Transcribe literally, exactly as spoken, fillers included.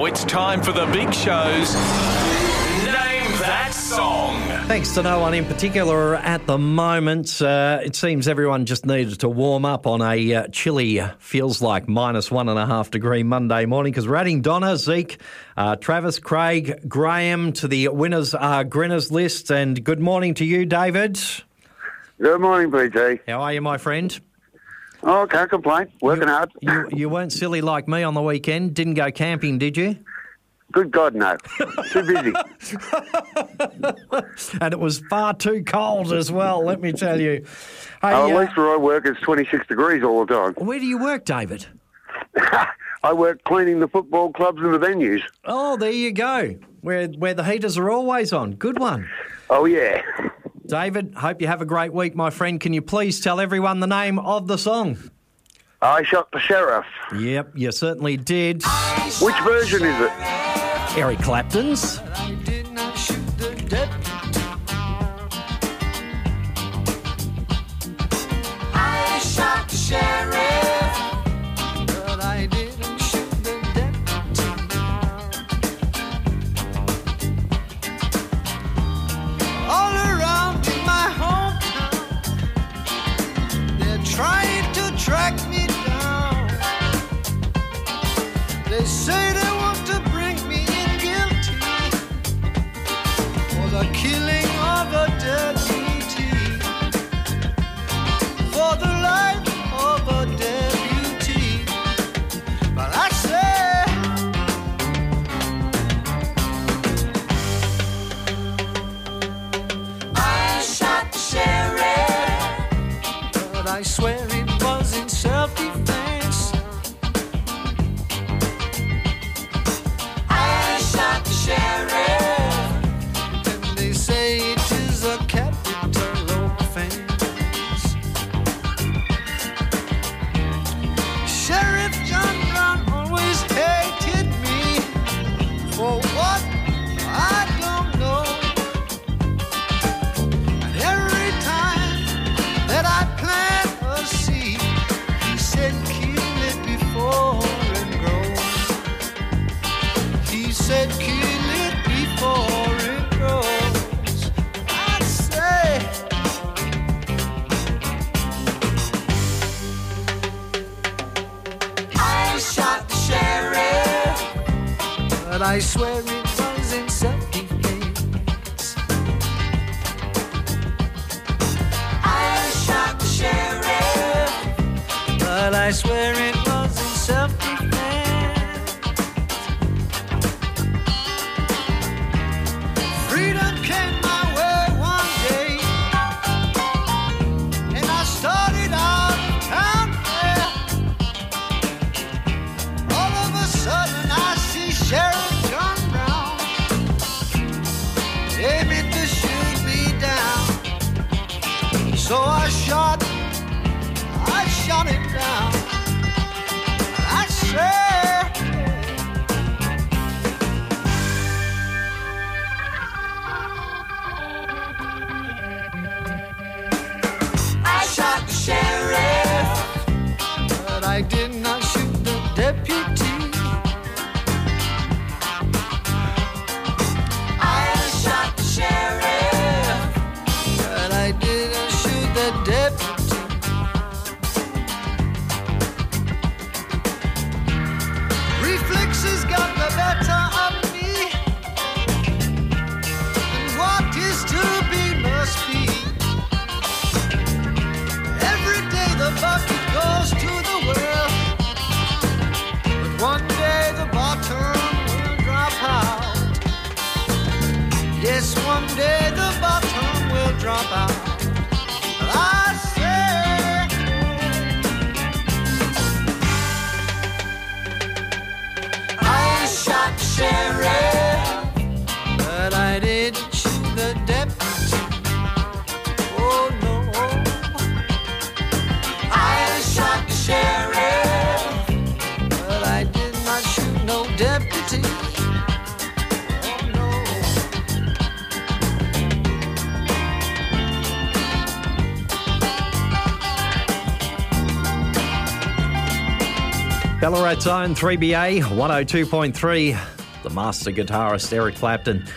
it's time for the big show's Name That Song. Thanks to no one in particular at the moment. Uh, it seems everyone just needed to warm up on a uh, chilly, feels like minus one and a half degree Monday morning, because we're adding Donna, Zeke, uh, Travis, Craig, Graham to the winners are grinners list. And good morning to you, David. Good morning, B T. How are you, my friend? Oh, can't complain. Working you, hard. You, you weren't silly like me on the weekend. Didn't go camping, did you? Good God, no. Too busy. And it was far too cold as well, let me tell you. Hey, oh, at uh, least where I work, it's twenty-six degrees all the time. where do you work, David? I work cleaning the football clubs and the venues. Oh, there you go. Where where the heaters are always on. Good one. Oh, yeah. David, hope you have a great week, my friend. Can you please tell everyone the name of the song? I Shot the Sheriff. Yep, you certainly did. Which version is it? Eric Clapton's. I did not shoot the deputy. I shot the sheriff, but I didn't shoot the deputy. All around in my hometown, they're trying to track me down. They say they want to bring me in guilty for the killing of a deputy, for the life of a deputy. But I say, I shot the sheriff, but I swear it was in self-defense. I shot the sheriff, and they say it is a capital offense. Sheriff John Brown always hated me for what I don't know. And every time that I plant a seed, he said kill it before it grows. He said kill it before it grows. I'd say I shot the sheriff, but I swear it was in self-defense. I shot the sheriff, but I swear it was in self-defense. Freedom came my way one day, and I started out of town there. All of a sudden I see Sheriff John Brown aiming to shoot me down. So I shot, I shot him down. I said, I shot the sheriff, but I did not shoot the deputy. I shot the sheriff, but I didn't shoot the deputy. Reflexes got the better of me, and what is to be must be. Every day the bucket goes to the well, but one day the bottom will drop out. Yes, one day the bottom will drop out. But I say, I shot the sheriff, but I didn't shoot the deputy. Oh no, I shot the sheriff, but I did not shoot no deputy. Oh no. Ballarat's own three B A one oh two point three the master guitarist Eric Clapton